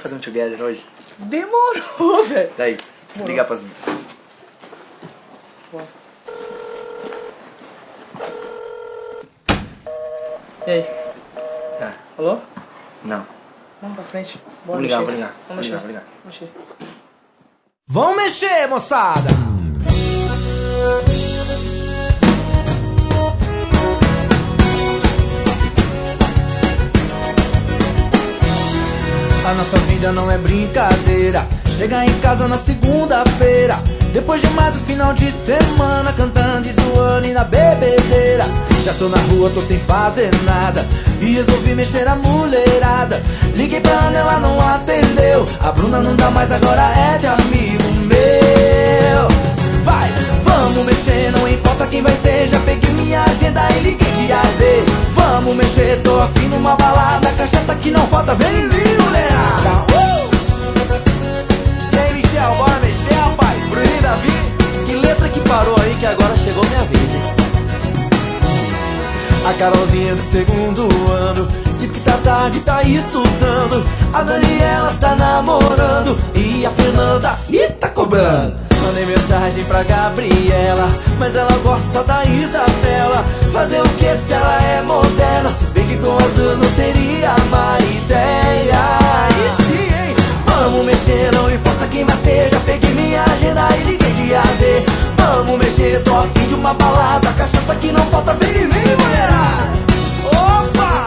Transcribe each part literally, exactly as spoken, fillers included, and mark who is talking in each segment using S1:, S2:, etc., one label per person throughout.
S1: fazer um together hoje?
S2: Demorou, velho.
S1: Daí,
S2: Demorou.
S1: ligar pras meninas.
S2: E aí?
S1: Tá.
S2: Alô?
S1: Não.
S2: Vamos pra frente.
S1: Vou
S2: Bora
S1: ligar,
S2: mexer.
S1: vou ligar.
S2: Vamos
S1: Vou
S2: mexer.
S1: ligar, vou ligar.
S2: Vamos mexer.
S3: Vão mexer, moçada! A nossa vida não é brincadeira. Chegar em casa na segunda-feira, depois de mais um final de semana, cantando e zoando e na bebedeira. Já tô na rua, tô sem fazer nada e resolvi mexer a mulherada. Liguei pra Ana, ela não atendeu. A Bruna não dá mais, agora é de amigo meu. Vai, vamos mexer, não importa quem vai ser. Já peguei minha agenda e liguei de A Z. Vamos mexer, tô afim numa balada. Cachaça que não falta, vem em mim, mulherada. uh! E aí, Michel, bora mexer, rapaz?
S4: Bruninho, Davi, que letra que parou aí que agora chegou minha vez, hein?
S3: A Carolzinha do segundo ano diz que tá tarde, tá estudando. A Daniela tá namorando e a Fernanda me tá cobrando. Mandei mensagem pra Gabriela, mas ela gosta da Isabela. Fazer o que se ela é moderna? Se bem que com as duas não seria má ideia. E sim, hein? Vamos mexer, não importa quem vai ser. Já peguei minha agenda e liguei de A Z. Vamos mexer, tô afim de uma balada. Cachaça que não falta, vem em mim, mulherada. Opa!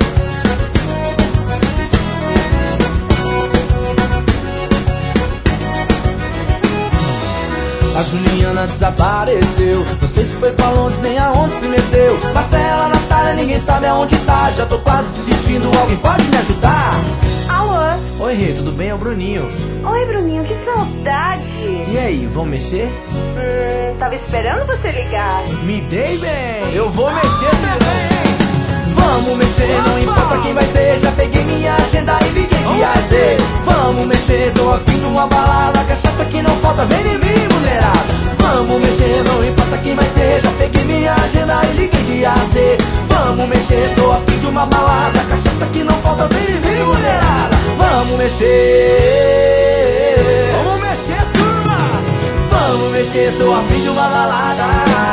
S3: A Juliana desapareceu, não sei se foi pra Londres nem aonde se meteu. Marcela, Natália, ninguém sabe aonde tá. Já tô quase desistindo, alguém pode me ajudar?
S5: Alô?
S3: Oi, Rê, tudo bem? É o Bruninho.
S5: Oi, Bruninho, que saudade!
S3: E aí, vamos mexer?
S5: Hum, tava esperando você ligar.
S3: Me dei bem! Eu vou mexer também! Vamos mexer, não importa quem vai ser. Já peguei minha agenda e liguei de A Z. Vamos mexer, tô afim de uma balada. Cachaça que não falta, vem em mim, mulherada. Vamos mexer, não importa quem vai ser. Já peguei minha agenda e liguei de A Z. Vamos mexer, tô afim de uma balada. Cachaça que não falta, vem em mim, mulherada. Vamos mexer. Vamos mexer, turma. Vamos mexer, tô afim de uma balada.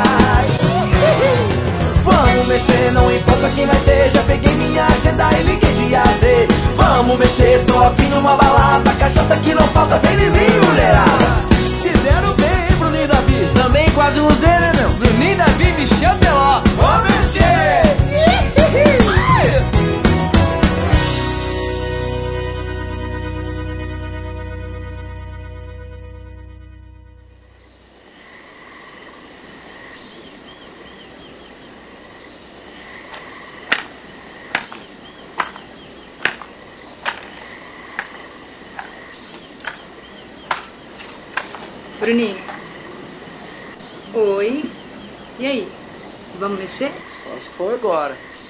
S3: Vamos mexer, não importa quem vai ser. Já peguei minha agenda e liguei de A Z. Vamos mexer, tô afim numa balada. Cachaça que não falta, vem em mim, mulherada.
S4: Se deram bem, hein, Bruninho e Davi?
S3: Também quase usei, né, meu?
S4: Bruninho e Davi, Michel Teló. Vamos mexer!
S6: Bruninho. Oi. E aí? Vamos mexer?
S4: Só se for agora.